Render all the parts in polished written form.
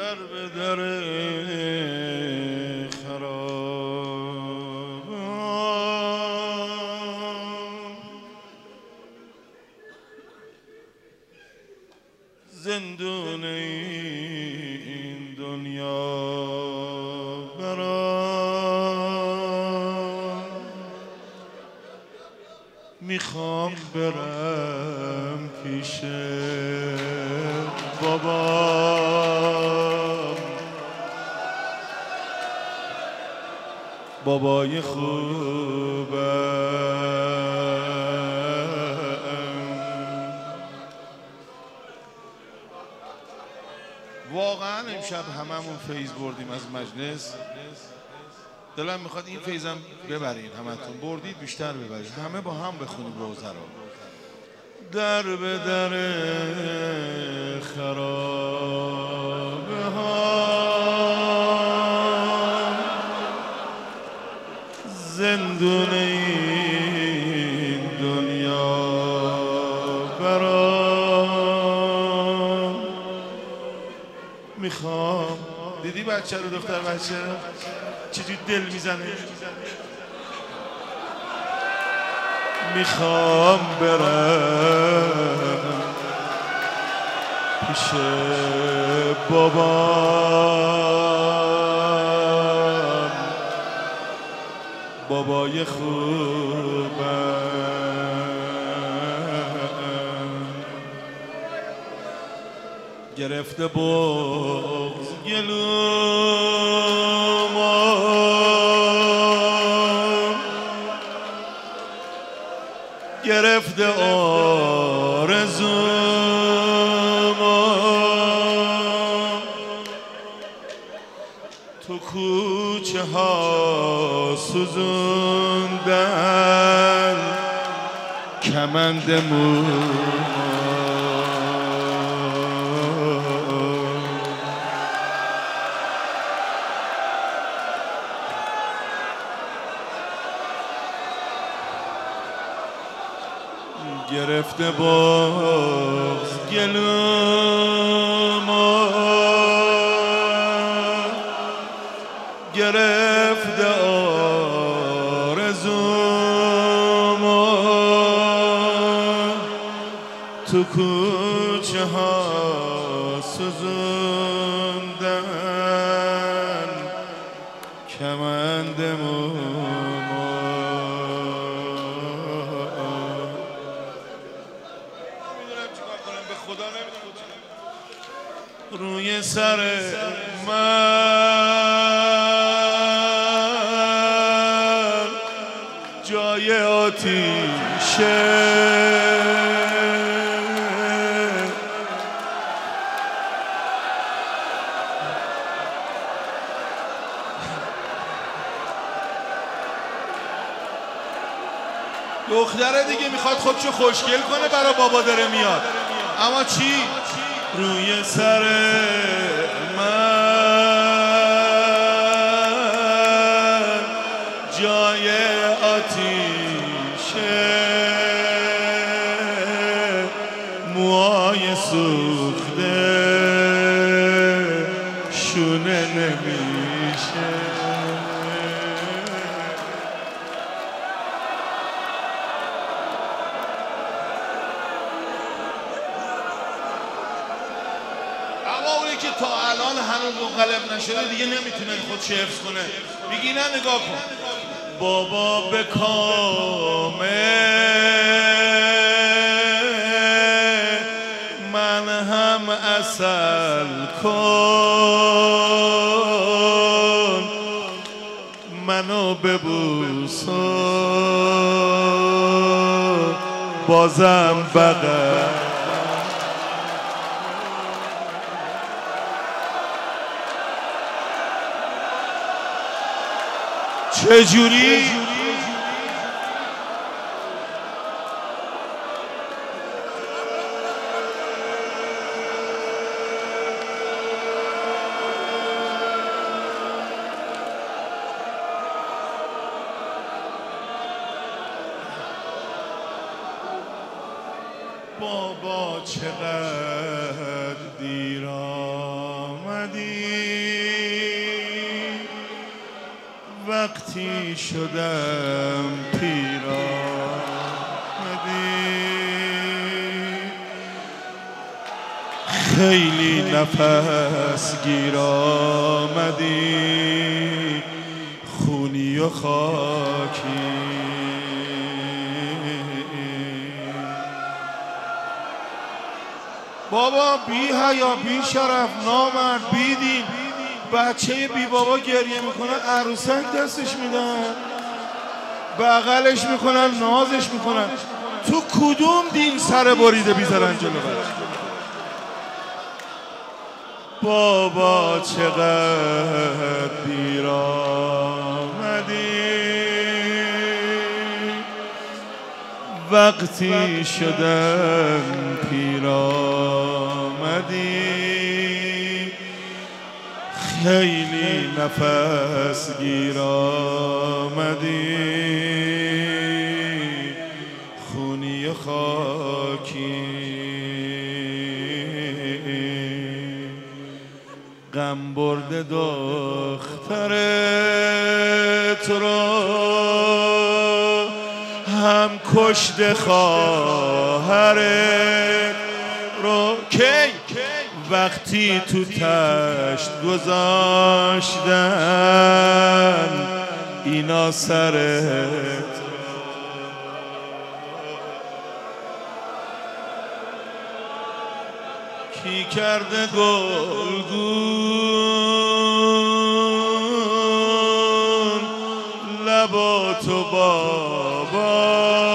در به در خراب زندون این دنیا برام میخوام برم پیش بابای خوبم. واقعا امشب هممون فیض بردیم از مجلس. دلم میخواد این فیضم ببرین، همتون بردید بیشتر ببرید، همه با هم بخونیم روزه رو. در به در خرابه ها زندون این دنیا برام میخوام. دیدی بچه رو، دختر بچه چجوری دل میزنه؟ میخوام برم پیش بابای خوبم. گرفته بغض گلومو، گرفته آرزومو، تو کوچه ها سوزوندن کمند مومو. گرفته بغض گلومو، گرفته آرزومو، تو کوچه ها سوزوندن کمند مومو. روی سر من جای آتیشه، دختره دیگه میخواد خودشو خوشگل کنه برای بابا داره میاد، اما چی؟ روی سر من جای آتیشه، موهای سوخته شونه نمیشه. اونی که تا الان هنوز منقلب نشده دیگه نمیتونه خودش حفظ کنه. میگی نه نگاه کن، بابا به کامه من هم عسل کن، منو ببوس بازم بغل. چجوری؟ بابا چقدر دیر آمدی، وقتی شدم پیرامدی خیلی نفس گیر آمدی خونی و خاکی بابا بی حیا بی شرف نامرد بی دین بچه بی بابا گریه میکنه عروسک دستش میدن بغلش میکنن نازش میکنن تو کدوم دین سر بریده بیزارن جلو بچه بابا چقدر دیر آمدی وقتی شدم پیر آمدی خیلی نفس گیر آمدی خونی خاکی غم برده دخترت را هم کشته خواهرت رو کی وقتی تو تشت گذاشتن اینا سرت کی کرده گلگون لباتو بابا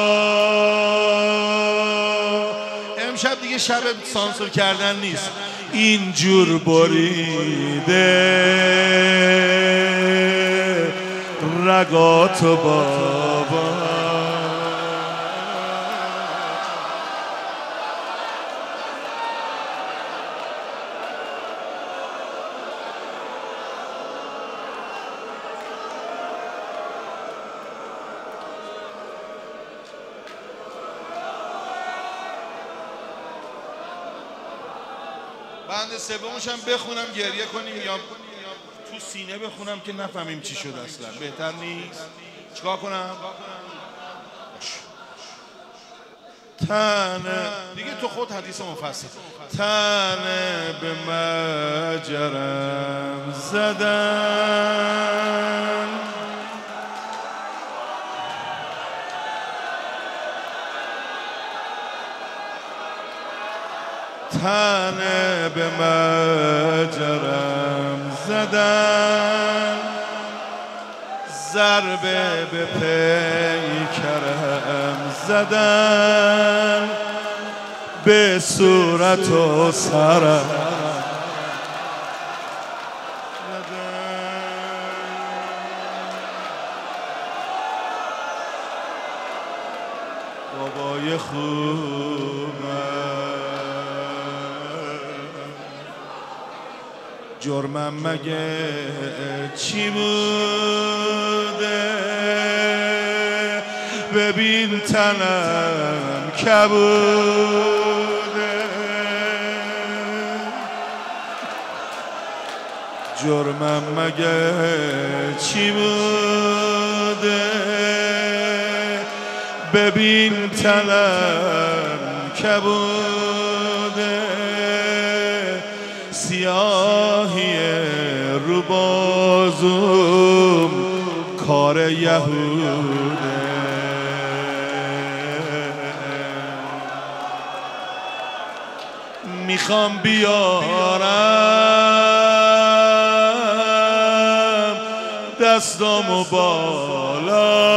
امشب دیگه شب سانسور کردن نیست اینجور بریده رگاتو بابا بند سومش هم بخونم گریه کنیم یا تو سینه بخونم که نفهمیم چی شد اصلا بهتر نیست چیکار کنم تنه دیگه تو خود حدیث مفصل تنه به مجرم زدن تنه به مجرم زدن ضربه به پیکرم زدن به صورت و سرم بابای خوبم جرمم مگه چی بوده ببین تنم کبوده جرمم مگه چی بوده ببین تنم کبوده سیاهی رو بازوم کار یهوده میخوام بیارم دستامو بالا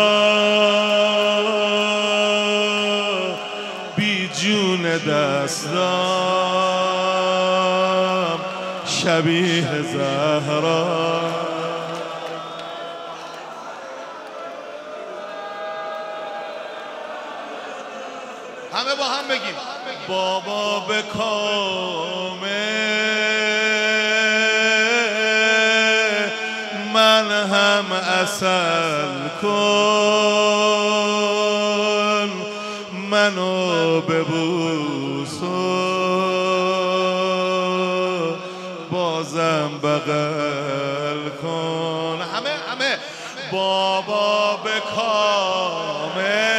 بی جون دستام شبیه زهرا همه با هم بگیم بابا به کامه من هم عسل کن منو ببوس و بازم بغل کن همه بابا به کام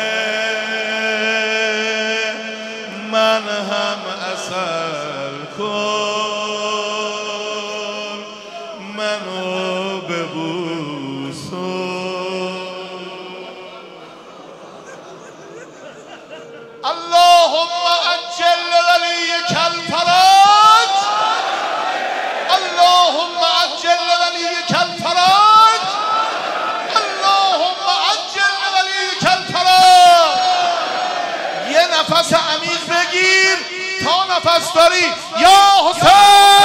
من هم اثر کن، منو ببوس اللهم عجل لولیک الفرج، اللهم عجل لولیک الفرج، اللهم عجل لولیک الفرج. یه نفس عمیق بگیر تا نفس داری. یا حسین